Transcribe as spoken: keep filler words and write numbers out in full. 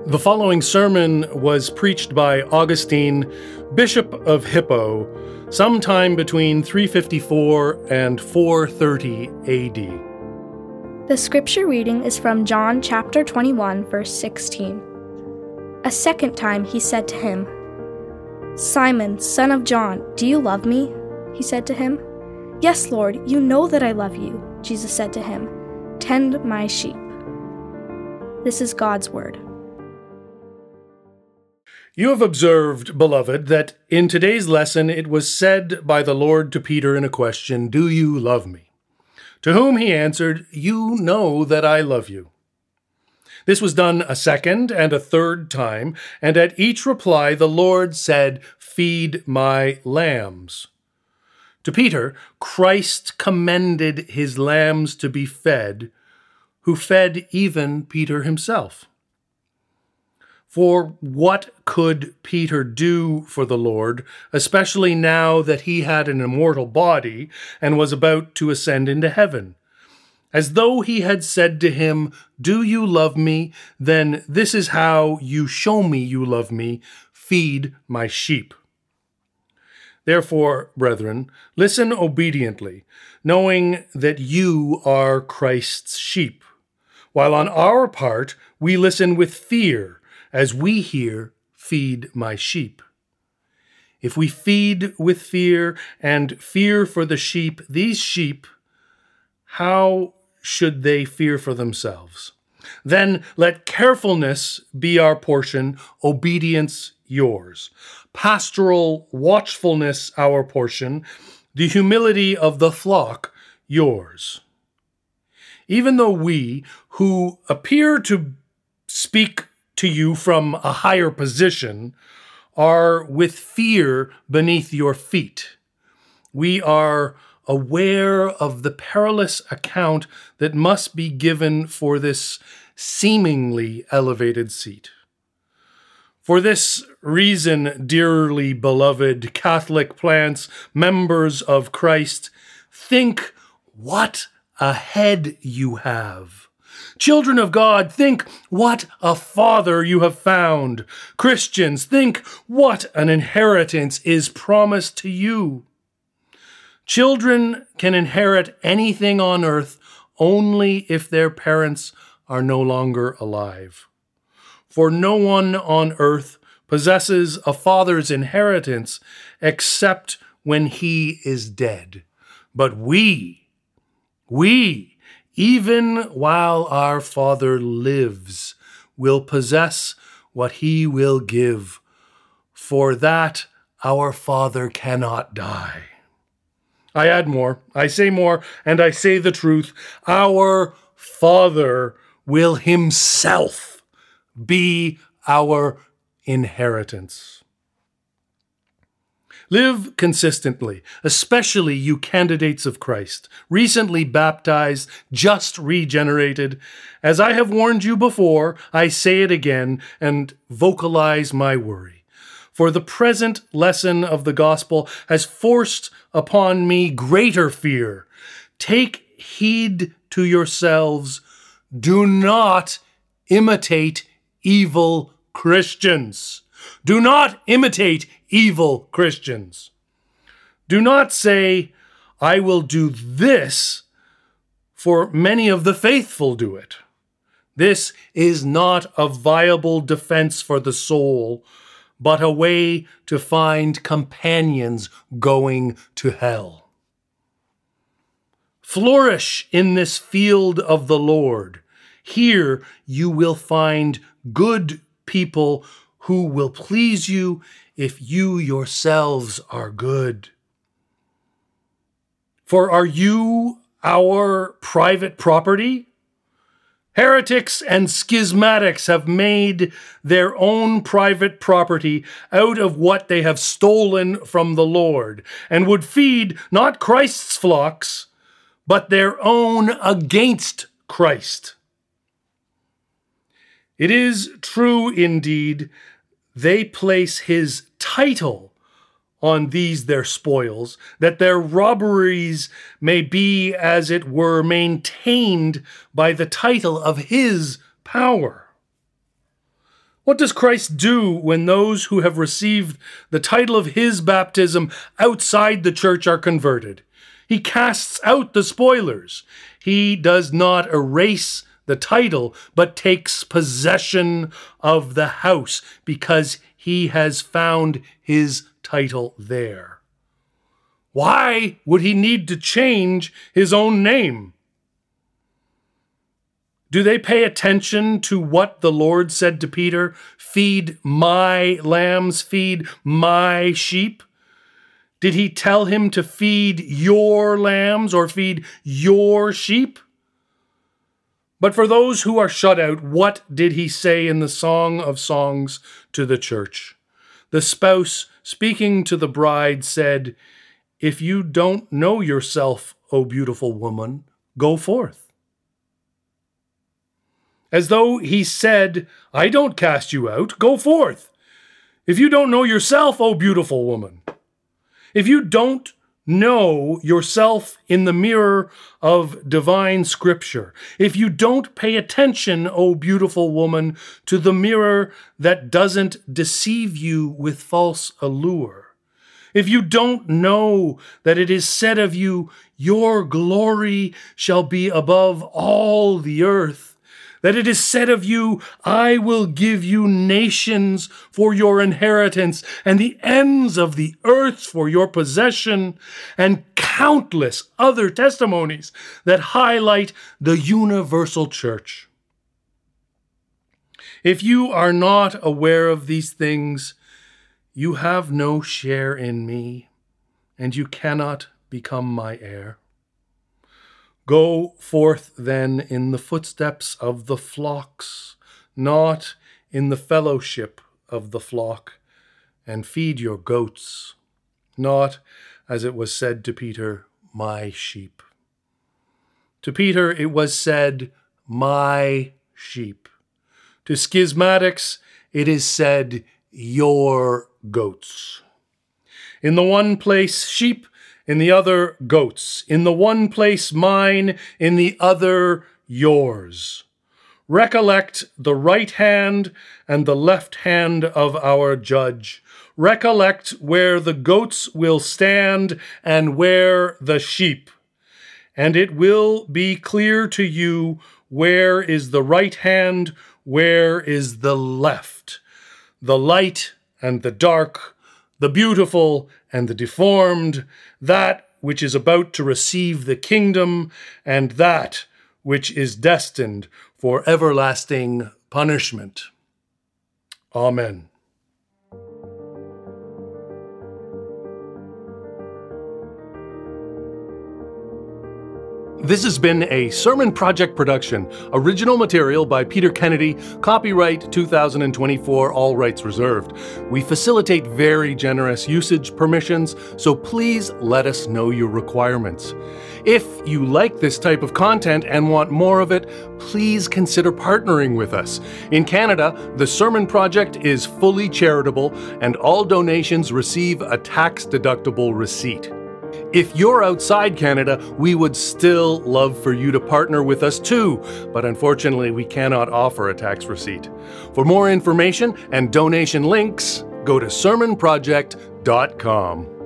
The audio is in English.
The following sermon was preached by Augustine, Bishop of Hippo, sometime between three fifty-four and four thirty A D. The scripture reading is from John chapter twenty-one, verse sixteen. A second time he said to him, "Simon, son of John, do you love me?" He said to him. "Yes, Lord, you know that I love you." Jesus said to him, "Tend my sheep." This is God's word. You have observed, beloved, that in today's lesson it was said by the Lord to Peter in a question, "Do you love me?" To whom he answered, "You know that I love you." This was done a second and a third time, and at each reply the Lord said, "Feed my lambs." To Peter, Christ commended his lambs to be fed, who fed even Peter himself. For what could Peter do for the Lord, especially now that he had an immortal body and was about to ascend into heaven? As though he had said to him, "Do you love me? Then this is how you show me you love me. Feed my sheep." Therefore, brethren, listen obediently, knowing that you are Christ's sheep, while on our part we listen with fear, as we hear, "Feed my sheep." If we feed with fear and fear for the sheep, these sheep, how should they fear for themselves? Then let carefulness be our portion, obedience yours. Pastoral watchfulness our portion, the humility of the flock yours. Even though we, who appear to speak to you from a higher position, are with fear beneath your feet, we are aware of the perilous account that must be given for this seemingly elevated seat. For this reason, dearly beloved Catholic plants, members of Christ, think what a head you have. Children of God, think what a Father you have found. Christians, think what an inheritance is promised to you. Children can inherit anything on earth only if their parents are no longer alive. For no one on earth possesses a father's inheritance except when he is dead. But we, we, even while our Father lives, will possess what he will give, for that our Father cannot die. I add more, I say more, and I say the truth. Our Father will himself be our inheritance. Live consistently, especially you candidates of Christ, recently baptized, just regenerated. As I have warned you before, I say it again and vocalize my worry. For the present lesson of the gospel has forced upon me greater fear. Take heed to yourselves. Do not imitate evil Christians. Do not imitate evil Christians. Do not say, "I will do this," for many of the faithful do it. This is not a viable defense for the soul, but a way to find companions going to hell. Flourish in this field of the Lord. Here you will find good people who will please you if you yourselves are good. For are you our private property? Heretics and schismatics have made their own private property out of what they have stolen from the Lord, and would feed not Christ's flocks, but their own against Christ. It is true indeed, they place his title on these their spoils, that their robberies may be, as it were, maintained by the title of his power. What does Christ do when those who have received the title of his baptism outside the church are converted? He casts out the spoilers. He does not erase the title, but takes possession of the house because he has found his title there. Why would he need to change his own name? Do they pay attention to what the Lord said to Peter? Feed my lambs, feed my sheep. Did he tell him to feed your lambs or feed your sheep? But for those who are shut out, what did he say in the Song of Songs to the church? The spouse, speaking to the bride, said, "If you don't know yourself, O beautiful woman, go forth." As though he said, I don't cast you out, go forth. If you don't know yourself, O beautiful woman, if you don't know yourself in the mirror of divine scripture, if you don't pay attention, O beautiful woman, to the mirror that doesn't deceive you with false allure, if you don't know that it is said of you, your glory shall be above all the earth, that it is said of you, I will give you nations for your inheritance, and the ends of the earth for your possession, and countless other testimonies that highlight the universal church. If you are not aware of these things, you have no share in me, and you cannot become my heir. Go forth then in the footsteps of the flocks, not in the fellowship of the flock, and feed your goats, not, as it was said to Peter, my sheep. To Peter it was said, my sheep. To schismatics it is said, your goats. In the one place, sheep, in the other, goats. In the one place, mine. In the other, yours. Recollect the right hand and the left hand of our judge. Recollect where the goats will stand and where the sheep. And it will be clear to you where is the right hand, where is the left. The light and the dark, the beautiful and the deformed, that which is about to receive the kingdom, and that which is destined for everlasting punishment. Amen. This has been a Sermon Project production. Original material by Peter Kennedy. Copyright two thousand twenty-four, all rights reserved. We facilitate very generous usage permissions, so please let us know your requirements. If you like this type of content and want more of it, please consider partnering with us. In Canada, the Sermon Project is fully charitable, and all donations receive a tax-deductible receipt. If you're outside Canada, we would still love for you to partner with us too, but unfortunately we cannot offer a tax receipt. For more information and donation links, go to sermon project dot com.